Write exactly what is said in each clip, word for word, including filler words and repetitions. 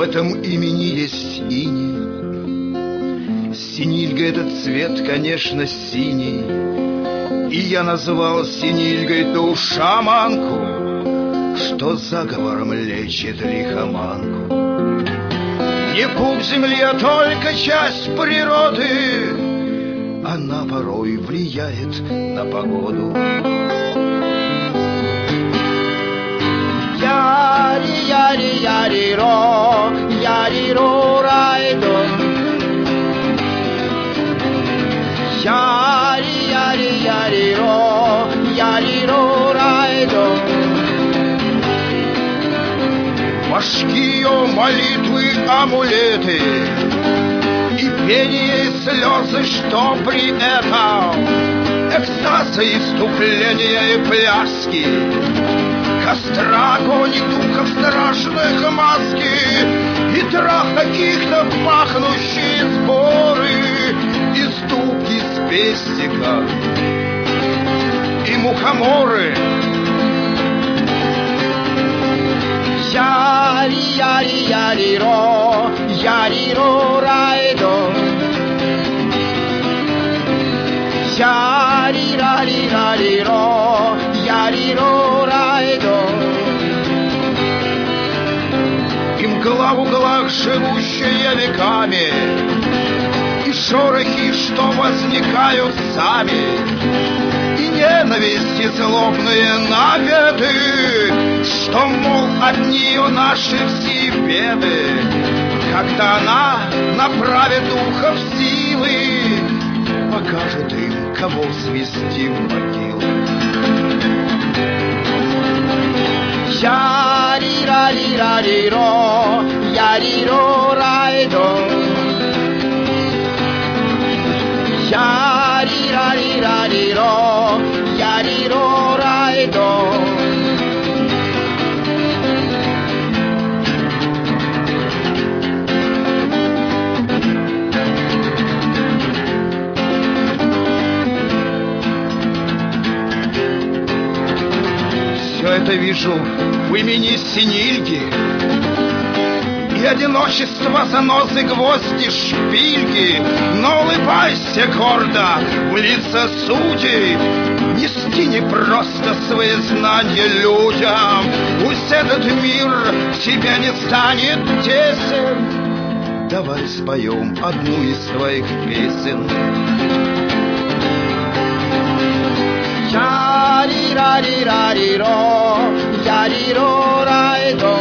этом имени есть синий. Синильга — этот цвет, конечно, синий. И я назвал синильгой ту шаманку, что заговором лечит лихоманку. Не пуп земли, а только часть природы. Она порой влияет на погоду. Яри, яри, яри, ро, яри, ро, райдо. Яри, яри, яри, ро, яри, ро, райдо. Башки ее молитвы, амулеты и пение, и слезы, что при этом экстазы, иступления и пляски, костра, огонь и духов страшных маски, и трав каких-то пахнущие сборы, и ступки с пестика, и мухоморы. Яри, яри, яри, ро, яри, ро, райдо. Яри, рари, рари, ро, яри, ро, райдо. И мгла в углах, живущая веками, и шорохи, что возникают сами, и ненависть, и злобные наветы, что, мол, от нее наши все беды. Когда она направит духов силы, покажет им, кого свести в могилу. Яри, рари, рари, ро, яри, ро, райдо. Яри, рари, рари, ро, яри, ро, райдо. Все это вижу в имени Синильги, и одиночество, занозы, гвозди, шпильки. Но улыбайся гордо в лица судей, нести не просто свои знания людям. Пусть этот мир тебе не станет тесен. Давай споем одну из твоих песен. Яри, рари, рари, ро, яри, ро, райдо.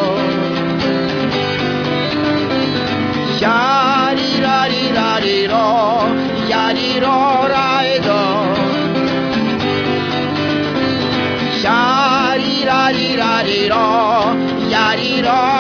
Яри, рари, рари, ро, яри, ро, райдо. Яри, рари, рари, ро, яри, ро,